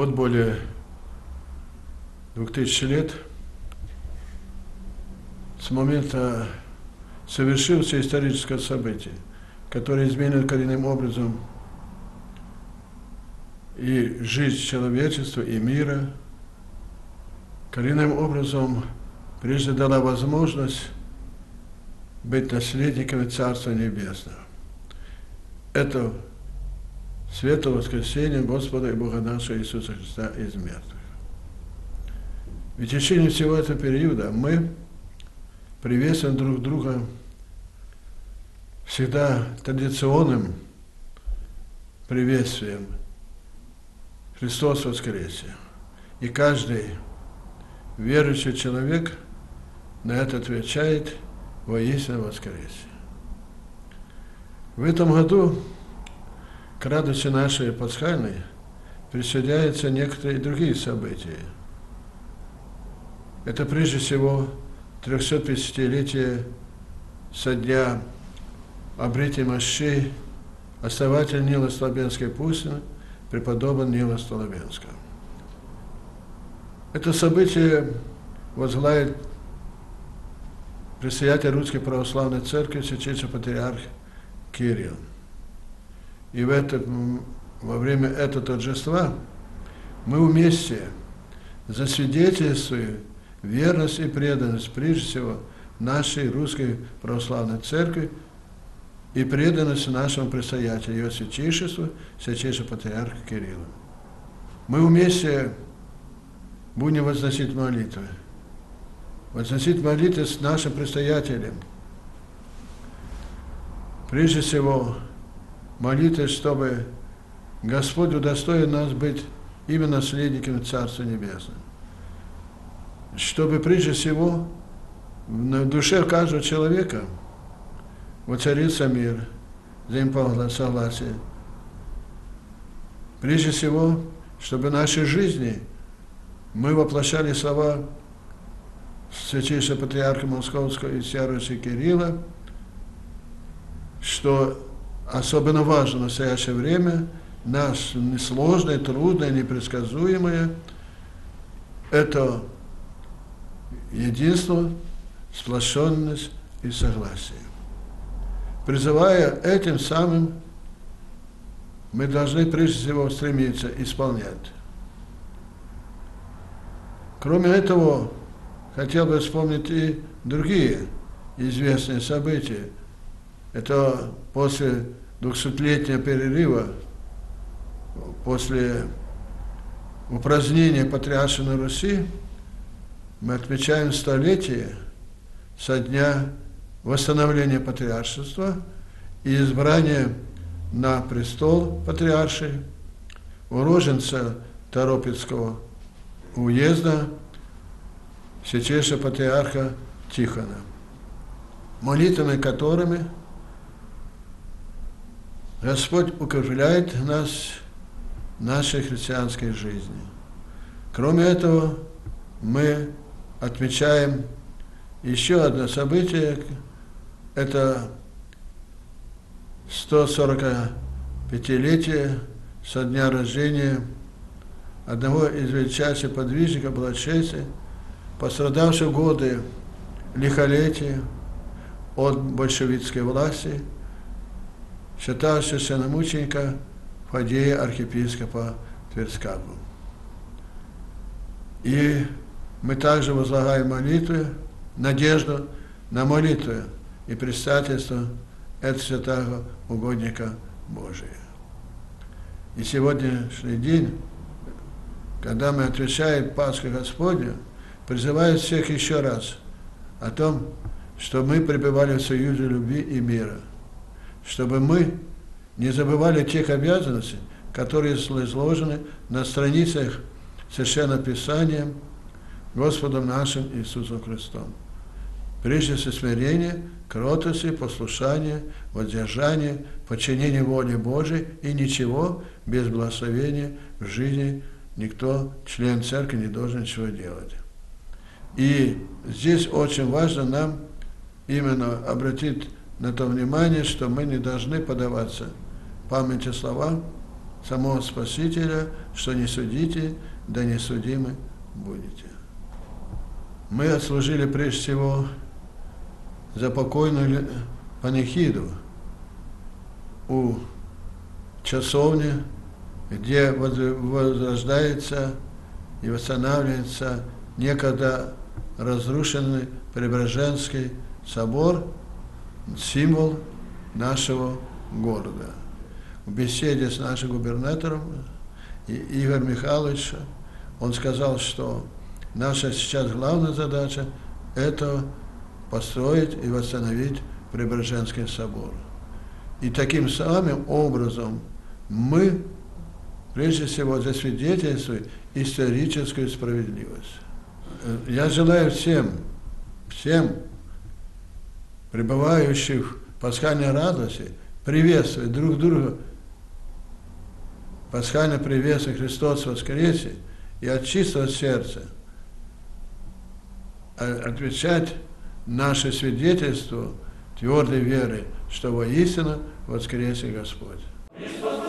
Вот более 2000 лет с момента совершился историческое событие, которое изменит коренным образом и жизнь человечества, и мира, коренным образом прежде дала возможность быть наследниками Царства Небесного. Это светлое воскресение Господа и Бога нашего Иисуса Христа из мертвых. В течение всего этого периода мы приветствуем друг друга всегда традиционным приветствием Христос воскресе. И каждый верующий человек на это отвечает воистину воскресе. В этом году к радости нашей пасхальной присоединяются некоторые другие события. Это прежде всего 350-летие со дня обретения мощей основателя Нила Славянской пустыни, преподобного Нила Славянского. Это событие возглавит предстоятель Русской Православной Церкви, святейший патриарх Кирилл. И во время этого торжества мы вместе засвидетельствуем верность и преданность, прежде всего, нашей Русской Православной Церкви и преданность нашему предстоятелю, Его Святейшеству, святейшему патриарху Кириллу. Мы вместе будем возносить молитвы. Возносить молитвы с нашим предстоятелем. Прежде всего, молитвы, чтобы Господь удостоил нас быть именно наследниками Царства Небесного. Чтобы прежде всего в душе каждого человека воцарился мир, взаимное согласие. Прежде всего, чтобы в нашей жизни мы воплощали слова святейшего патриарха Московского и всея Руси Кирилла, что особенно важно в настоящее время, наше несложное, трудное, непредсказуемое, это единство, сплощенность и согласие. Призывая этим самым, мы должны прежде всего стремиться исполнять. Кроме этого, хотел бы вспомнить и другие известные события. Это после 200-летнего перерыва, после упразднения Патриаршей на Руси, мы отмечаем столетие со дня восстановления патриаршества и избрания на престол патриарший уроженца Торопецкого уезда святейшего патриарха Тихона, молитвами которыми Господь укрепляет нас в нашей христианской жизни. Кроме этого, мы отмечаем еще одно событие, это 145-летие со дня рождения одного из величайших подвижников Благочестия, пострадавших в годы лихолетия от большевистской власти, считавшегося священномученика Фадея, архиепископа Тверского. И мы также возлагаем молитвы, надежду на молитвы и предстательство этого святого угодника Божия. И сегодняшний день, когда мы отвечаем Пасху Господню, призывает всех еще раз о том, что мы пребывали в союзе любви и мира, чтобы мы не забывали тех обязанностей, которые изложены на страницах Священного Писания Господом нашим Иисусом Христом. Прежде всего смирение, кротости, послушание, воздержание, подчинение воле Божией, и ничего без благословения в жизни никто, член церкви, не должен ничего делать. И здесь очень важно нам именно обратить на то внимание, что мы не должны поддаваться памяти словам самого Спасителя, что не судите, да не судимы будете. Мы отслужили прежде всего за покойную панихиду у часовни, где возрождается и восстанавливается некогда разрушенный Преображенский собор, символ нашего города. В беседе с нашим губернатором Игорем Михайловичем он сказал, что наша сейчас главная задача – это построить и восстановить Преображенский собор. И таким самым образом мы, прежде всего, засвидетельствуем историческую справедливость. Я желаю всем пребывающих в пасхальной радости приветствовать друг друга, пасхальное приветствие Христос воскресе, и от чистого сердца отвечать наше свидетельство твердой веры, что воистину воскресе Господь.